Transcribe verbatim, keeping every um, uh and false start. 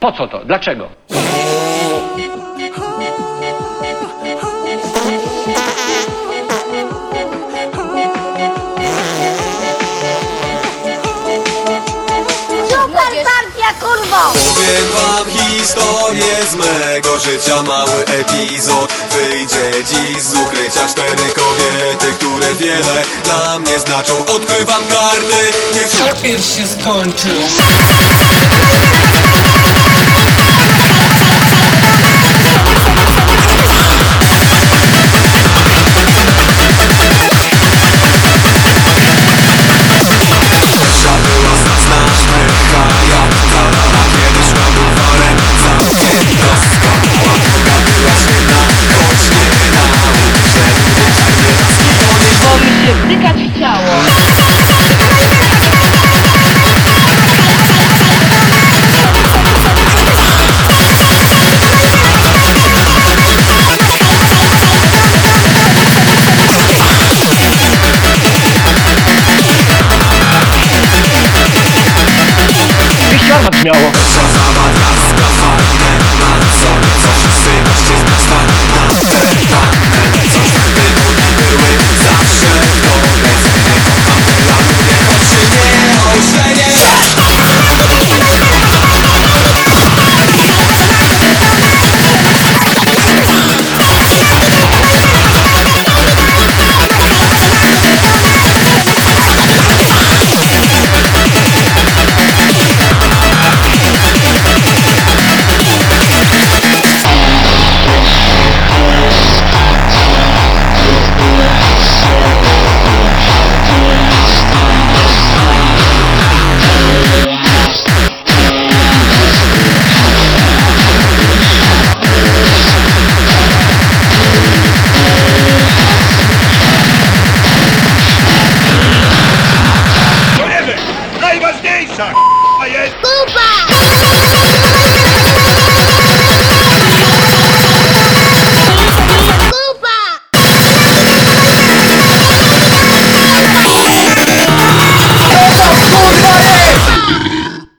Po co to? Dlaczego? Super partia, kurwo! Powiem wam historię z mego życia, mały epizod. Wyjdzie dziś z ukrycia cztery kobiety, które wiele dla mnie znaczą. Odkrywam karty, nie Papier się skończył. Bo mi się wtykać chciało. Wyściarma śmiało. Najważniejsza jest... Kuba!